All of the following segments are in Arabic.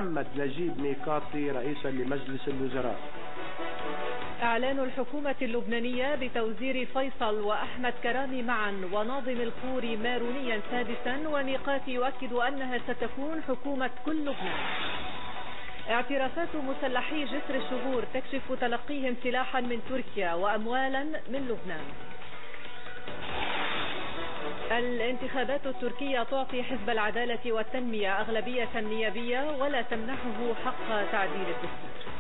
محمد نجيب ميقاتي رئيسا لمجلس الوزراء. إعلان الحكومة اللبنانية بتوزير فيصل وأحمد كرامي معا وناظم الخوري مارونيا سادسا، وميقاتي يؤكد أنها ستكون حكومة كل لبنان. اعترافات مسلحي جسر الشهور تكشف تلقيهم سلاحا من تركيا وأموالا من لبنان. الانتخابات التركية تعطي حزب العدالة والتنمية أغلبية نيابية ولا تمنحه حق تعديل الدستور.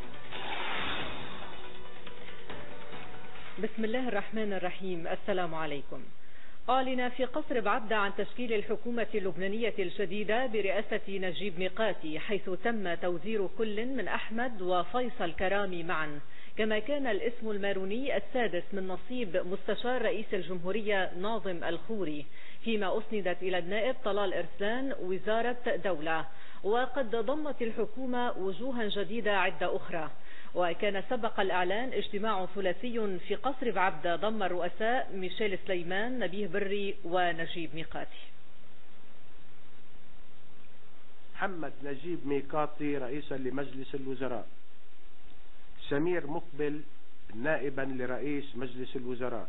بسم الله الرحمن الرحيم. السلام عليكم. أعلن في قصر بعبدة عن تشكيل الحكومة اللبنانية الجديدة برئاسة نجيب ميقاتي، حيث تم توزير كل من أحمد وفيصل كرامي معا، كما كان الاسم الماروني السادس من نصيب مستشار رئيس الجمهورية ناظم الخوري، فيما أسندت إلى النائب طلال إرسلان وزارة دولة. وقد ضمت الحكومة وجوها جديدة عدة أخرى. وكان سبق الإعلان اجتماع ثلاثي في قصر بعبدة ضم الرؤساء ميشيل سليمان، نبيه بري ونجيب ميقاتي. محمد نجيب ميقاتي رئيسا لمجلس الوزراء. سمير مقبل نائبا لرئيس مجلس الوزراء.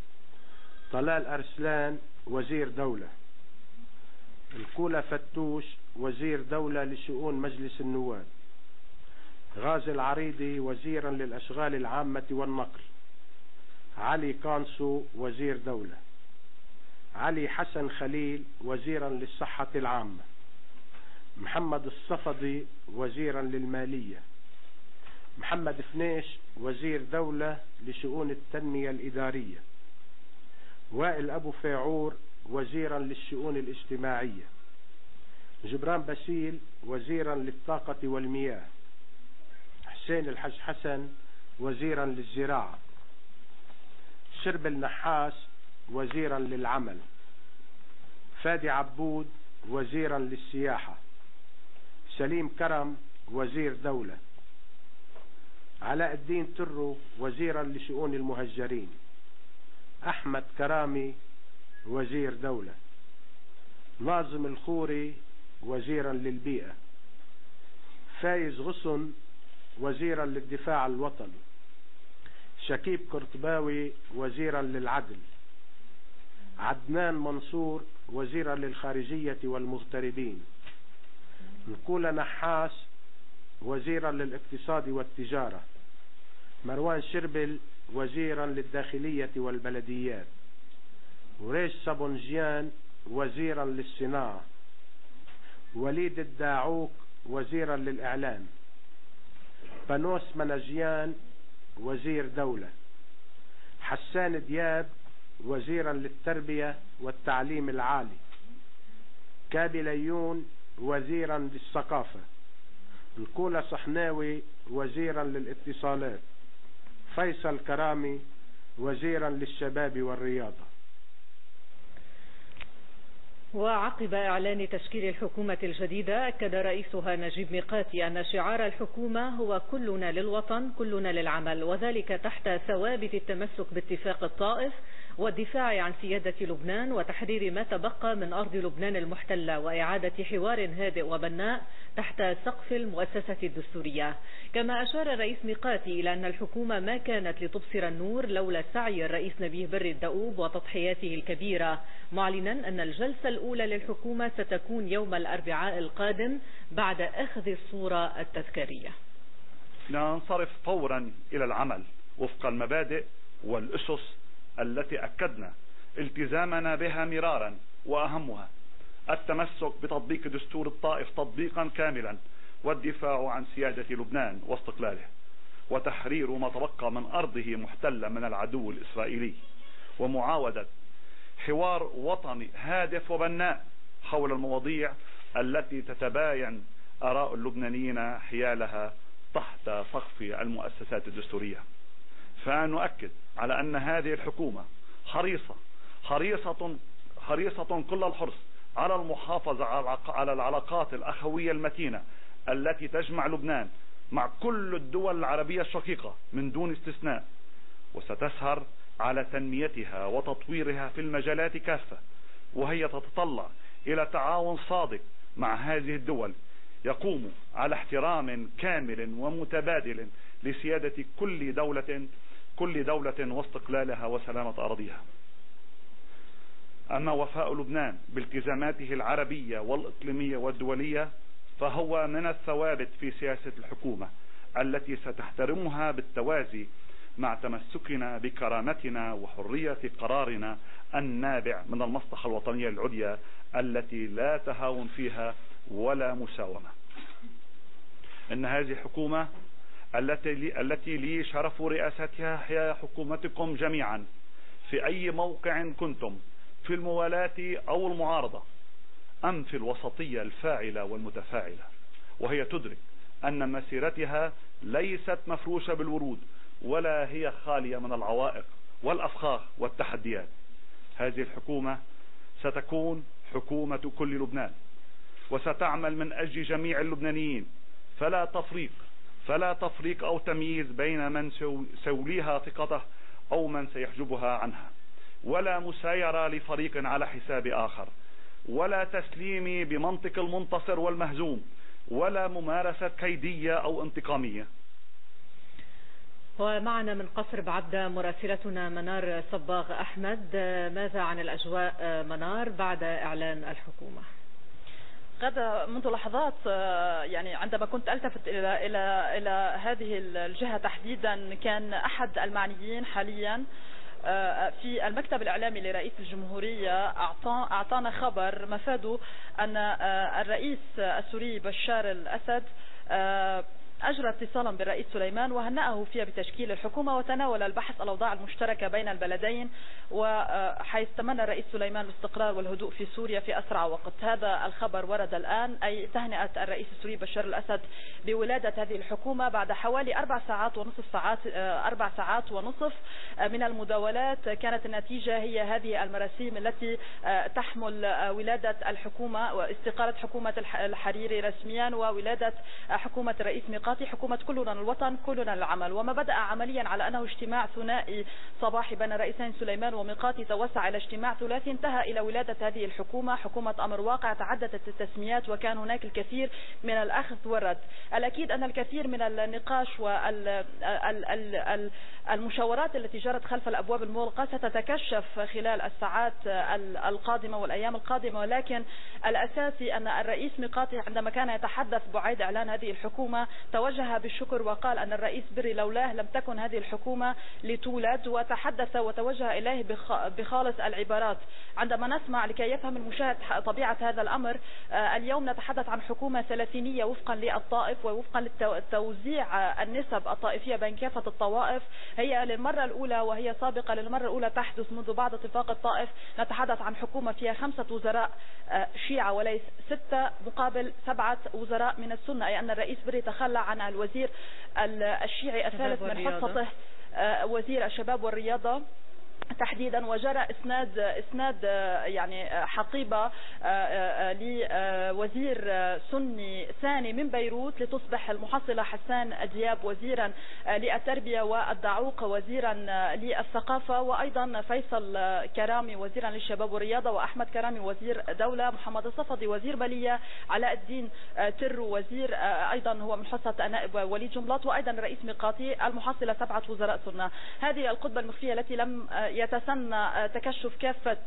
طلال أرسلان وزير دولة. الكولا فتوش وزير دولة لشؤون مجلس النواب. غازي العريضي وزيرا للأشغال العامة والنقل. علي كانسو وزير دولة. علي حسن خليل وزيرا للصحة العامة. محمد الصفدي وزيرا للمالية. محمد فنيش وزير دولة لشؤون التنمية الإدارية. وائل أبو فيعور وزيرا للشؤون الاجتماعية. جبران باسيل وزيرا للطاقة والمياه. حسين الحج حسن وزيرا للزراعة. شرب النحاس وزيرا للعمل. فادي عبود وزيرا للسياحة. سليم كرم وزير دولة. علاء الدين ترو وزيرا لشؤون المهجرين. أحمد كرامي وزير دولة. ناظم الخوري وزيرا للبيئة. فايز غصن وزيرا للدفاع الوطني. شكيب قرطباوي وزيرا للعدل. عدنان منصور وزيرا للخارجية والمغتربين. نقول نحاس وزيرا للاقتصاد والتجارة. مروان شربل وزيرا للداخلية والبلديات. وريش سابونجيان وزيرا للصناعة. وليد الداعوك وزيرا للإعلام. بنوس منجيان وزير دولة. حسان دياب وزيرا للتربية والتعليم العالي. كابي ليون وزيرا للثقافة. الكولا صحناوي وزيرا للاتصالات. فيصل كرامي وزيرا للشباب والرياضة. وعقب إعلان تشكيل الحكومة الجديدة، أكد رئيسها نجيب ميقاتي أن شعار الحكومة هو كلنا للوطن كلنا للعمل، وذلك تحت ثوابت التمسك باتفاق الطائف والدفاع عن سيادة لبنان وتحرير ما تبقى من أرض لبنان المحتلة وإعادة حوار هادئ وبناء تحت سقف المؤسسة الدستورية. كما أشار الرئيس ميقاتي إلى أن الحكومة ما كانت لتبصر النور لولا سعي الرئيس نبيه بري الدؤوب وتضحياته الكبيرة، معلنا أن الجلسة الأولى للحكومة ستكون يوم الأربعاء القادم بعد أخذ الصورة التذكارية. ننصرف فورا إلى العمل وفق المبادئ والأسس التي أكدنا التزامنا بها مرارا، وأهمها التمسك بتطبيق دستور الطائف تطبيقا كاملا، والدفاع عن سيادة لبنان واستقلاله، وتحرير ما تبقى من أرضه محتلة من العدو الإسرائيلي، ومعاودة حوار وطني هادف وبناء حول المواضيع التي تتباين آراء اللبنانيين حيالها تحت سقف المؤسسات الدستورية. فنؤكد على أن هذه الحكومة حريصة كل الحرص على المحافظة على العلاقات الأخوية المتينة التي تجمع لبنان مع كل الدول العربية الشقيقة من دون استثناء، وستسهر على تنميتها وتطويرها في المجالات كافة، وهي تتطلع إلى تعاون صادق مع هذه الدول يقوم على احترام كامل ومتبادل لسيادة كل دولة واستقلالها وسلامة أراضيها. أما وفاء لبنان بالتزاماته العربية والإقليمية والدولية فهو من الثوابت في سياسة الحكومة التي ستحترمها بالتوازي مع تمسكنا بكرامتنا وحرية قرارنا النابع من المصلحة الوطنية العليا التي لا تهاون فيها ولا مساومة. إن هذه الحكومة التي لي شرف رئاستها هي حكومتكم جميعا في أي موقع كنتم، في الموالاة أو المعارضة أم في الوسطية الفاعلة والمتفاعلة، وهي تدرك أن مسيرتها ليست مفروشة بالورود ولا هي خالية من العوائق والأفخاخ والتحديات. هذه الحكومة ستكون حكومة كل لبنان، وستعمل من أجل جميع اللبنانيين، فلا تفريق أو تمييز بين من سيوليها ثقته أو من سيحجبها عنها، ولا مسايرة لفريق على حساب آخر، ولا تسليم بمنطق المنتصر والمهزوم، ولا ممارسة كيدية أو انتقامية. ومعنا من قصر بعبدة مراسلتنا منار صباغ أحمد. ماذا عن الأجواء منار بعد إعلان الحكومة؟ غدا منذ لحظات يعني عندما كنت ألتفت إلى هذه الجهة تحديدا، كان أحد المعنيين حاليا في المكتب الإعلامي لرئيس الجمهورية أعطانا خبر مفاده أن الرئيس السوري بشار الأسد أجرى اتصالا بالرئيس سليمان وهنأه فيها بتشكيل الحكومة، وتناول البحث الأوضاع المشتركة بين البلدين، وحيث تمنى الرئيس سليمان الاستقرار والهدوء في سوريا في أسرع وقت. هذا الخبر ورد الآن، أي تهنئة الرئيس السوري بشار الأسد بولادة هذه الحكومة بعد حوالي 4 ساعات ونصف من المداولات. كانت النتيجة هي هذه المراسيم التي تحمل ولادة الحكومة واستقالة حكومة الحريري رسميا وولادة حكومة الرئيس حكومة كلنا الوطن كلنا العمل. وما بدأ عمليا على أنه اجتماع ثنائي صباحي بين الرئيسين سليمان وميقاتي توسع إلى اجتماع ثلاثي انتهى إلى ولادة هذه الحكومة، حكومة أمر واقع. تعددت التسميات وكان هناك الكثير من الأخذ والرد. الأكيد أن الكثير من النقاش والمشاورات التي جرت خلف الأبواب المغلقة ستتكشف خلال الساعات القادمة والأيام القادمة، ولكن الأساسي أن الرئيس ميقاتي عندما كان يتحدث بعيد إعلان هذه الحكومة توجه بالشكر وقال أن الرئيس بري لولاه لم تكن هذه الحكومة لتولد، وتحدث وتوجه إليه بخالص العبارات. عندما نسمع لكي يفهم المشاهد طبيعة هذا الأمر، اليوم نتحدث عن حكومة ثلاثينية وفقا للطائف ووفقا لتوزيع النسب الطائفية بين كافة الطوائف. هي للمرة الأولى وهي سابقة للمرة الأولى تحدث منذ بعد اتفاق الطائف. نتحدث عن حكومة فيها 5 وزراء شيعة وليس 6 مقابل 7 وزراء من السنة، أي أن الرئيس بري تخلى عن الوزير الشيعي الثالث من حصته وزير الشباب والرياضة تحديدا، وجرى اسناد يعني حقيبة لوزير سني ثاني من بيروت لتصبح المحصلة حسان دياب وزيرا للتربية والدعوق وزيرا للثقافة، وأيضا فيصل كرامي وزيرا للشباب والرياضة، وأحمد كرامي وزير دولة، محمد الصفدي وزير مالية، علاء الدين ترو وزير أيضا هو من حصة النائب وليد جنبلاط، وأيضا رئيس ميقاتي، المحصلة 7 وزراء سنة. هذه القطبة المخفية التي لم يتسنى تكشف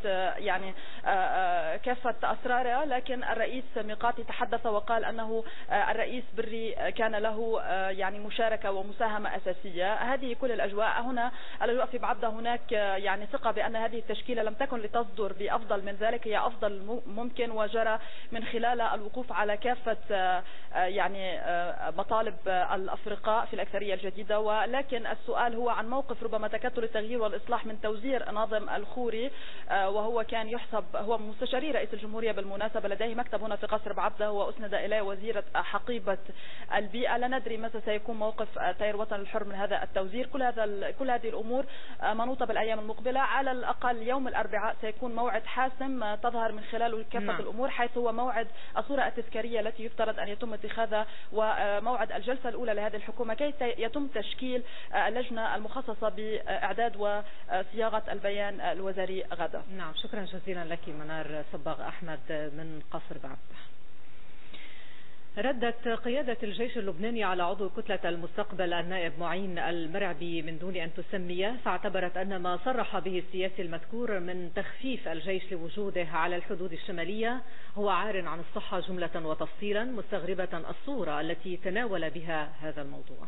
كافة أسرارها، لكن الرئيس ميقاتي تحدث وقال أنه الرئيس بري كان له يعني مشاركة ومساهمة أساسية. هذه كل الأجواء هنا، الأجواء في بعبدة هناك يعني ثقة بأن هذه التشكيلة لم تكن لتصدر بأفضل من ذلك، هي أفضل ممكن، وجرى من خلال الوقوف على كافة يعني مطالب الأفرقاء في الأكثرية الجديدة. ولكن السؤال هو عن موقف ربما تكتل التغيير والإصلاح من توزير ناظم الخوري، وهو كان يحسب هو مستشاري رئيس الجمهورية بالمناسبة، لديه مكتب هنا في قصر بعبدة، وأسند إليه وزيرة حقيبة البيئة. لا ندري ماذا سيكون موقف تيار الوطن الحر من هذا التوزير. كل هذه الأمور منوطة بالأيام المقبلة. على الأقل يوم الأربعاء سيكون موعد حاسم تظهر من خلاله كافة الأمور، حيث هو موعد الصورة التذكارية التي يفترض أن يتم اتخاذها، وموعد الجلسة الأولى لهذه الحكومة كي يتم تشكيل اللجنة المخصصة بإعداد وصياغة البيان الوزاري غدا. نعم، شكرا جزيلا لك منار صباغ أحمد من قصر بعبدة. ردت قيادة الجيش اللبناني على عضو كتلة المستقبل النائب معين المرعبي من دون أن تسميه، فاعتبرت أن ما صرح به السياسي المذكور من تخفيف الجيش لوجوده على الحدود الشمالية هو عار عن الصحة جملة وتفصيلا، مستغربة الصورة التي تناول بها هذا الموضوع.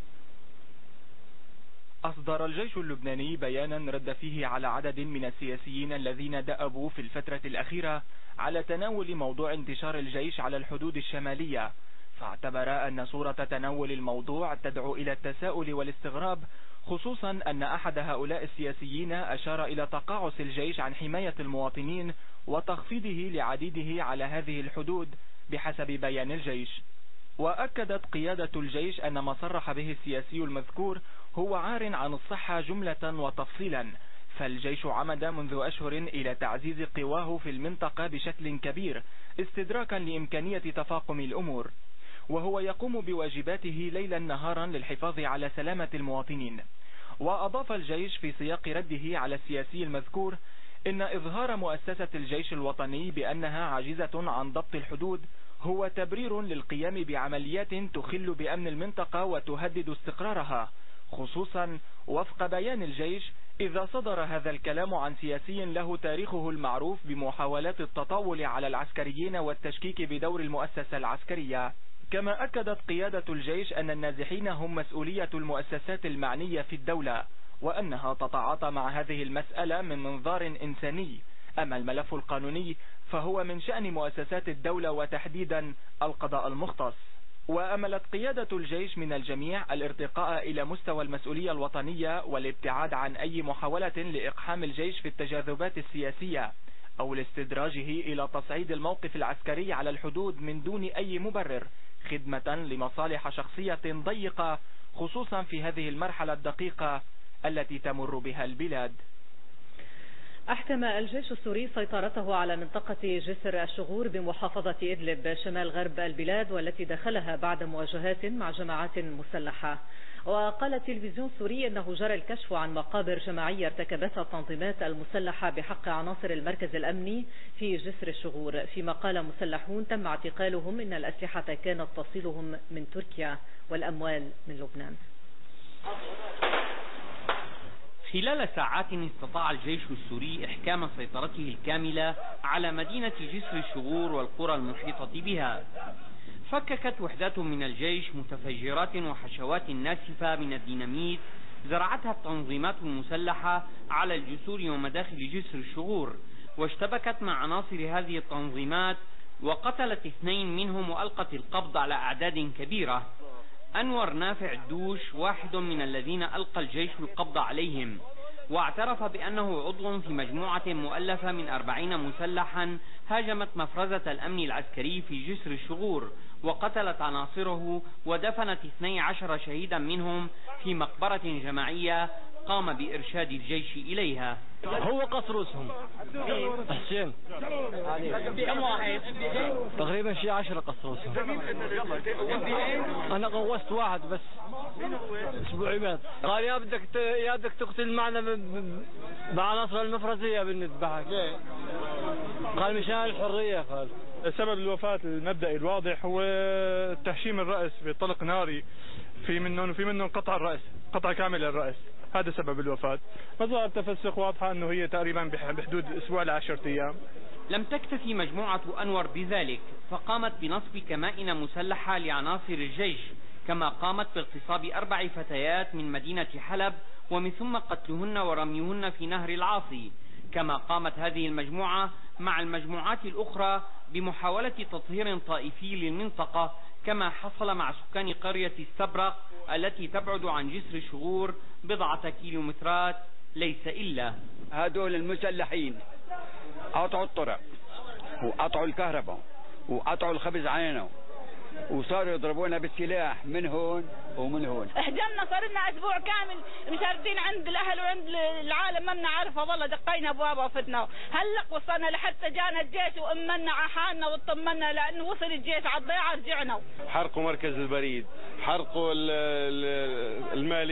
أصدر الجيش اللبناني بيانا رد فيه على عدد من السياسيين الذين دأبوا في الفترة الأخيرة على تناول موضوع انتشار الجيش على الحدود الشمالية، فاعتبر أن صورة تناول الموضوع تدعو إلى التساؤل والاستغراب، خصوصا أن أحد هؤلاء السياسيين أشار إلى تقاعس الجيش عن حماية المواطنين وتخفيضه لعديده على هذه الحدود بحسب بيان الجيش. وأكدت قيادة الجيش أن ما صرح به السياسي المذكور هو عار عن الصحة جملة وتفصيلا، فالجيش عمد منذ أشهر إلى تعزيز قواه في المنطقة بشكل كبير استدراكا لإمكانية تفاقم الأمور، وهو يقوم بواجباته ليلا نهارا للحفاظ على سلامة المواطنين. وأضاف الجيش في سياق رده على السياسي المذكور إن إظهار مؤسسة الجيش الوطني بأنها عاجزة عن ضبط الحدود هو تبرير للقيام بعمليات تخل بأمن المنطقة وتهدد استقرارها، خصوصا وفق بيان الجيش إذا صدر هذا الكلام عن سياسي له تاريخه المعروف بمحاولات التطاول على العسكريين والتشكيك بدور المؤسسة العسكرية. كما أكدت قيادة الجيش أن النازحين هم مسؤولية المؤسسات المعنية في الدولة، وأنها تتعاطى مع هذه المسألة من منظار إنساني، أما الملف القانوني فهو من شأن مؤسسات الدولة وتحديدا القضاء المختص. وأملت قيادة الجيش من الجميع الارتقاء إلى مستوى المسؤولية الوطنية والابتعاد عن أي محاولة لإقحام الجيش في التجاذبات السياسية أو لاستدراجه إلى تصعيد الموقف العسكري على الحدود من دون أي مبرر خدمة لمصالح شخصية ضيقة، خصوصا في هذه المرحلة الدقيقة التي تمر بها البلاد. أحكم الجيش السوري سيطرته على منطقة جسر الشغور بمحافظة إدلب شمال غرب البلاد، والتي دخلها بعد مواجهات مع جماعات مسلحة. وقال التلفزيون السوري أنه جرى الكشف عن مقابر جماعية ارتكبتها التنظيمات المسلحة بحق عناصر المركز الأمني في جسر الشغور، فيما قال مسلحون تم اعتقالهم إن الأسلحة كانت تصلهم من تركيا والأموال من لبنان. خلال ساعات استطاع الجيش السوري إحكام سيطرته الكاملة على مدينة جسر الشغور والقرى المحيطة بها. فككت وحدات من الجيش متفجرات وحشوات ناسفة من الديناميت زرعتها التنظيمات المسلحة على الجسور ومداخل جسر الشغور، واشتبكت مع عناصر هذه التنظيمات وقتلت 2 منهم وألقت القبض على أعداد كبيرة. أنور نافع الدوش واحد من الذين ألقى الجيش القبض عليهم، واعترف بأنه عضو في مجموعة مؤلفة من 40 مسلحا هاجمت مفرزة الأمن العسكري في جسر الشغور وقتلت عناصره ودفنت 12 شهيدا منهم في مقبرة جماعية قام بإرشاد الجيش إليها. هو قصرصهم حسين كم واحد؟ تقريبا شيء 10 قصرصهم. أنا قوست واحد بس أسبوعي مات. قال يا بدك تقتل معنا بعناصر المفرزية بنذبحك. قال مشان الحرية. قال سبب الوفاة المبدئي الواضح هو تهشيم الرأس بطلق ناري، في منهم قطع الرأس، قطع كامل الرأس، هذا سبب الوفاة. مظاهر تفسخ واضحة أنه هي تقريبا بحدود أسبوع ل10 أيام. لم تكتفي مجموعة أنور بذلك، فقامت بنصب كمائن مسلحة لعناصر الجيش، كما قامت باغتصاب 4 فتيات من مدينة حلب ومن ثم قتلهن ورميهن في نهر العاصي. كما قامت هذه المجموعة مع المجموعات الأخرى بمحاولة تطهير طائفي للمنطقة، كما حصل مع سكان قرية السبرق التي تبعد عن جسر الشغور 10 كيلومترات ليس إلا. هذول المسلحين قطعوا الطرق وقطعوا الكهرباء وقطعوا الخبز عينه وصاروا يضربونا بالسلاح من هون ومن هون. اهجمنا، صار لنا اسبوع كامل مشاردين عند الاهل وعند العالم، ما بنعرفها والله، دقينا ابوابها وفتنا. هلق وصلنا لحتى جانا الجيش وامنا على حالنا واطمنا، لانه وصل الجيش على الضيعه رجعنا. حرقوا مركز البريد، حرقوا المالي،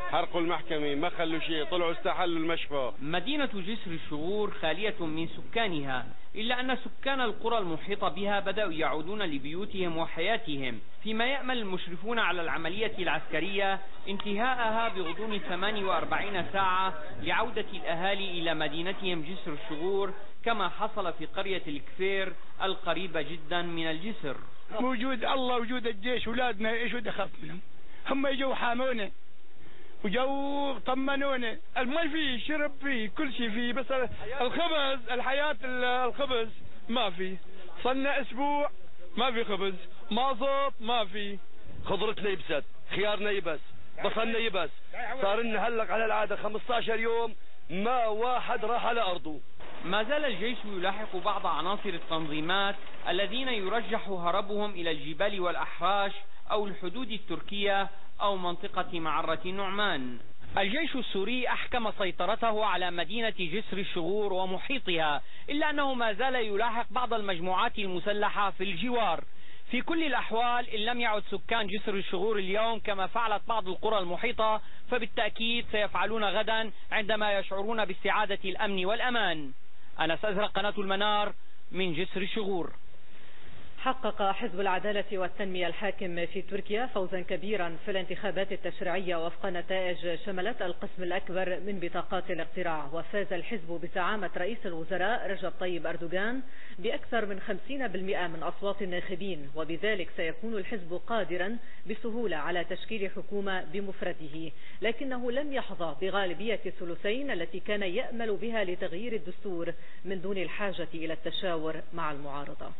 حرقوا المحكمة، ما خلوا شيء، طلعوا استحلوا المشفى. مدينة جسر الشغور خالية من سكانها، إلا أن سكان القرى المحيطة بها بدأوا يعودون لبيوتهم وحياتهم، فيما يأمل المشرفون على العملية العسكرية انتهاءها بغضون 48 ساعة لعودة الأهالي إلى مدينتهم جسر الشغور، كما حصل في قرية الكفير القريبة جدا من الجسر. موجود الله، وجود الجيش، أولادنا إيش ودي أخاف منهم؟ هم يجوا حامونا وجو طمنونا، المي فيه، شرب فيه، كل شيء فيه، بس الخبز، الحياة الخبز ما فيه. صلنا اسبوع ما في خبز، مازوت ما في، خضرتنا يبست، خيارنا يبس، بصلنا يبس، صار لنا هلق على العادة 15 يوم ما واحد راح على أرضه. ما زال الجيش يلاحق بعض عناصر التنظيمات الذين يرجح هربهم إلى الجبال والأحراش أو الحدود التركية أو منطقة معرة النعمان. الجيش السوري أحكم سيطرته على مدينة جسر الشغور ومحيطها، إلا أنه ما زال يلاحق بعض المجموعات المسلحة في الجوار. في كل الأحوال إن لم يعد سكان جسر الشغور اليوم كما فعلت بعض القرى المحيطة، فبالتأكيد سيفعلون غدا عندما يشعرون باستعادة الأمن والأمان. أنس أزرق، قناة المنار، من جسر الشغور. حقق حزب العدالة والتنمية الحاكم في تركيا فوزا كبيرا في الانتخابات التشريعية وفق نتائج شملت القسم الأكبر من بطاقات الاقتراع، وفاز الحزب بزعامة رئيس الوزراء رجب طيب أردوغان بأكثر من 50% من أصوات الناخبين، وبذلك سيكون الحزب قادرا بسهولة على تشكيل حكومة بمفرده، لكنه لم يحظى بغالبية الثلثين التي كان يأمل بها لتغيير الدستور من دون الحاجة إلى التشاور مع المعارضة.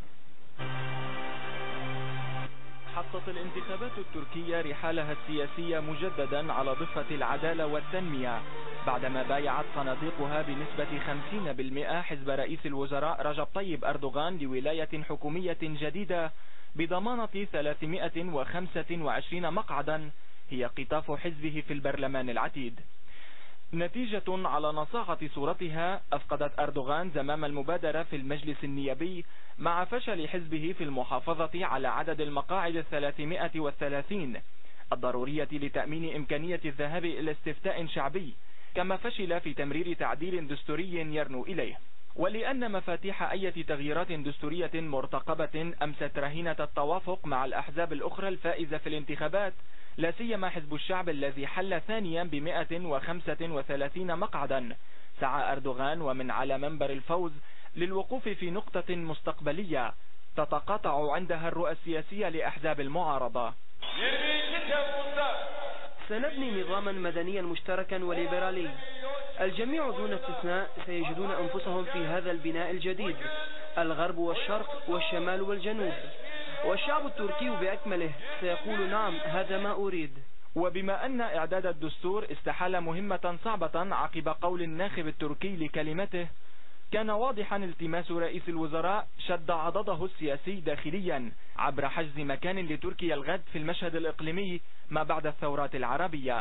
حطت الانتخابات التركية رحالها السياسية مجددا على ضفة العدالة والتنمية، بعدما بايعت صناديقها بنسبة 50% حزب رئيس الوزراء رجب طيب أردوغان لولاية حكومية جديدة بضمانة 325 مقعدا هي قطاف حزبه في البرلمان العتيد. نتيجة على نصاعة صورتها أفقدت أردوغان زمام المبادرة في المجلس النيابي مع فشل حزبه في المحافظة على عدد المقاعد 330 الضرورية لتأمين إمكانية الذهاب إلى استفتاء شعبي، كما فشل في تمرير تعديل دستوري يرنو إليه. ولأن مفاتيح أي تغييرات دستورية مرتقبة أمست رهينة التوافق مع الأحزاب الأخرى الفائزة في الانتخابات، لا سيما حزب الشعب الذي حل ثانيا ب135 مقعدا، سعى أردوغان ومن على منبر الفوز للوقوف في نقطة مستقبلية تتقاطع عندها الرؤى السياسية لأحزاب المعارضة. سنبني نظاما مدنيا مشتركا وليبرالي، الجميع دون استثناء سيجدون أنفسهم في هذا البناء الجديد، الغرب والشرق والشمال والجنوب، والشعب التركي بأكمله سيقول نعم هذا ما أريد. وبما أن إعداد الدستور استحال مهمة صعبة عقب قول الناخب التركي لكلمته، كان واضحا التماس رئيس الوزراء شد عضده السياسي داخليا عبر حجز مكان لتركيا الغد في المشهد الإقليمي ما بعد الثورات العربية.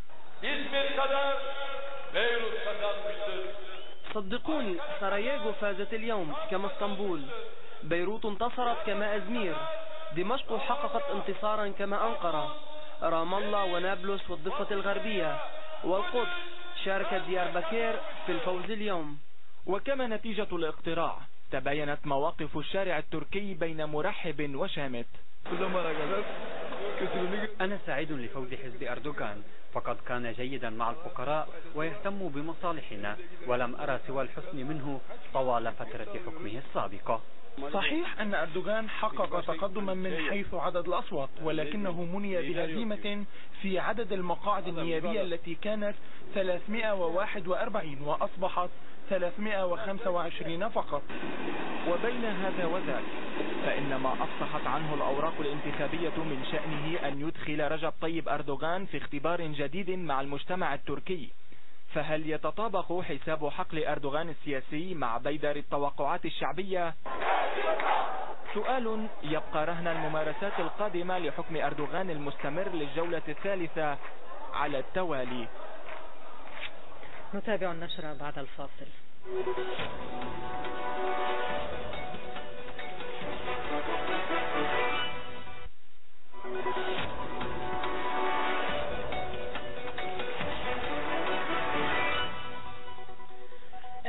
صدقوني سراييغو فازت اليوم كما اسطنبول، بيروت انتصرت كما أزمير، دمشق حققت انتصارا كما أنقرة، رام الله ونابلس والضفة الغربية، والقدس شاركت دياربكر في الفوز اليوم. وكما نتيجة الاقتراع تباينت مواقف الشارع التركي بين مرحب وشامت. أنا سعيد لفوز حزب أردوغان، فقد كان جيدا مع الفقراء ويهتم بمصالحنا، ولم أرى سوى الحسن منه طوال فترة حكمه السابقة. صحيح أن أردوغان حقق تقدما من حيث عدد الأصوات، ولكنه مني بهزيمة في عدد المقاعد النيابية التي كانت 341 وأصبحت 325 فقط. وبين هذا وذاك فإن ما أفصحت عنه الأوراق الانتخابية من شأنه أن يدخل رجب طيب أردوغان في اختبار جديد مع المجتمع التركي. فهل يتطابق حساب حقل أردوغان السياسي مع بيدر التوقعات الشعبية؟ سؤال يبقى رهن الممارسات القادمة لحكم أردوغان المستمر للجولة الثالثة على التوالي. نتابع النشرة بعد الفاصل.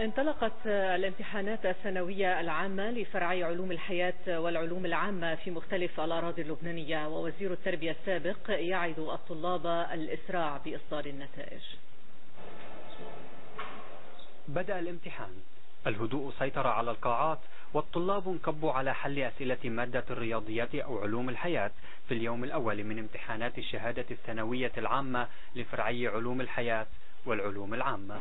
انطلقت الامتحانات الثانوية العامة لفرعي علوم الحياة والعلوم العامة في مختلف الأراضي اللبنانية، ووزير التربية السابق يعد الطلاب الإسراع بإصدار النتائج. بدأ الامتحان، الهدوء سيطر على القاعات، والطلاب انكبوا على حل أسئلة مادة الرياضيات أو علوم الحياة في اليوم الأول من امتحانات الشهادة الثانوية العامة لفرعي علوم الحياة والعلوم العامة.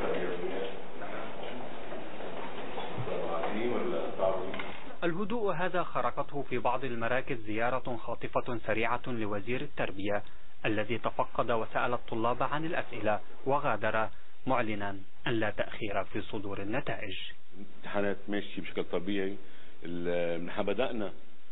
الهدوء هذا خرقته في بعض المراكز زيارة خاطفة سريعة لوزير التربية الذي تفقد وسأل الطلاب عن الأسئلة وغادر معلنا أن لا تأخير في صدور النتائج. الامتحانات ماشي بشكل طبيعي. نحن بدأنا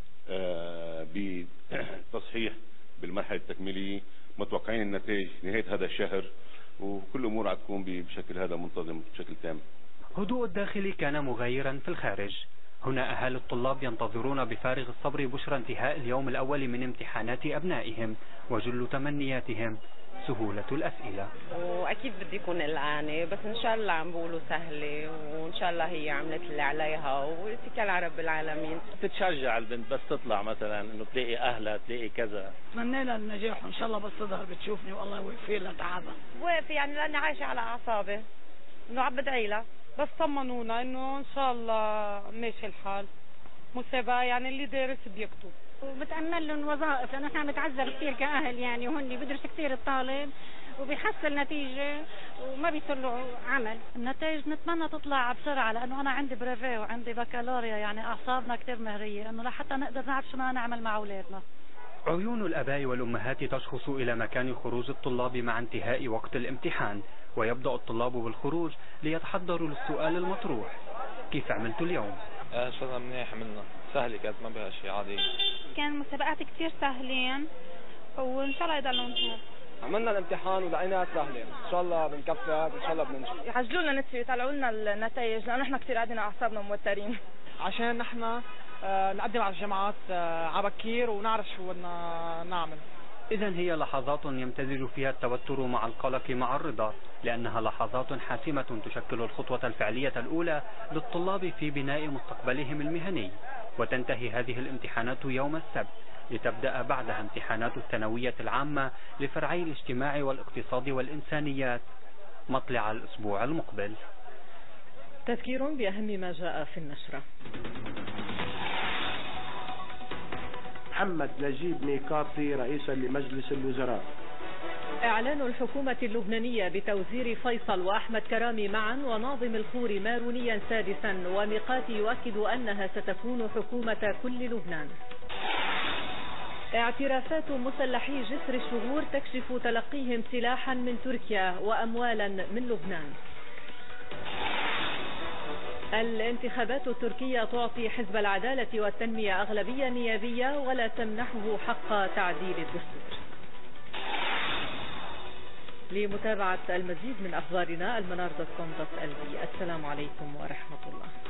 بتصحيح بالمرحلة التكميلية، متوقعين النتائج نهاية هذا الشهر، وكل الأمور عم تكون بشكل هذا منتظم بشكل تام. هدوء الداخل كان مغايرا في الخارج. هنا أهالي الطلاب ينتظرون بفارغ الصبر بشرى انتهاء اليوم الأول من امتحانات أبنائهم، وجل تمنياتهم سهولة الأسئلة. وأكيد بدي يكون قلقانة، بس إن شاء الله عم بقولوا سهلة، وإن شاء الله هي عملت اللي عليها، واتكل على رب العالمين. تتشجع البنت بس تطلع مثلا إنه تلاقي أهلها تلاقي كذا. أتمنى لها النجاح، وإن شاء الله بس تظهر بتشوفني والله يوفي لها تعبها. واقفة يعني لأني عايشة على أعصابي، إنه عم بدعي لها. بس طمنونا إنه إن شاء الله ماشي الحال. مسابقة يعني اللي دارس بيكتب. وبتأمل لهم وظائف، لأنه احنا بنتعذب كثير كأهل، يعني وهن بيدرس كثير الطالب وبيحصل نتيجة وما بيصير له عمل. النتائج نتمنى تطلع بسرعة، لأنه أنا عندي بريفيه وعندي بكالوريا، يعني أعصابنا كثير مهرية، إنه لحتى نقدر نعرف شو بدنا نعمل مع أولادنا. عيون الآباء والأمهات تشخص إلى مكان خروج الطلاب مع انتهاء وقت الامتحان، ويبدأ الطلاب بالخروج ليتحضروا للسؤال المطروح. كيف عملت اليوم؟ ان شاء الله منيح، عملنا سهله، كانت ما بها شيء عادي. كان مسابقات كثير سهلين وان شاء الله يضلوا نجاح. عملنا الامتحان ولقيناها سهله، ان شاء الله بنكفي، ان شاء الله بننجح. يعجلوا لنا نتفي يطلعوا لنا النتائج، لانه احنا كثير قاعدين اعصابنا موترين. عشان نحن نقدم على الجامعات عبكير ونعرف شو بدنا نعمل. إذا هي لحظات يمتزج فيها التوتر مع القلق مع الرضا، لأنها لحظات حاسمة تشكل الخطوة الفعلية الأولى للطلاب في بناء مستقبلهم المهني. وتنتهي هذه الامتحانات يوم السبت، لتبدأ بعدها امتحانات الثانوية العامة لفرعي الاجتماع والاقتصاد والإنسانيات مطلع الأسبوع المقبل. تذكير بأهم ما جاء في النشرة. محمد نجيب ميقاتي رئيسا لمجلس الوزراء. إعلان الحكومة اللبنانية بتوزير فيصل وأحمد كرامي معا وناظم الخوري مارونيا سادسا، وميقاتي يؤكد أنها ستكون حكومة كل لبنان. اعترافات مسلحي جسر الشهور تكشف تلقيهم سلاحا من تركيا وأموالا من لبنان. الانتخابات التركية تعطي حزب العدالة والتنمية أغلبية نيابية ولا تمنحه حق تعديل الدستور. لمتابعة المزيد من أخبارنا المنار.com.lb. السلام عليكم ورحمة الله.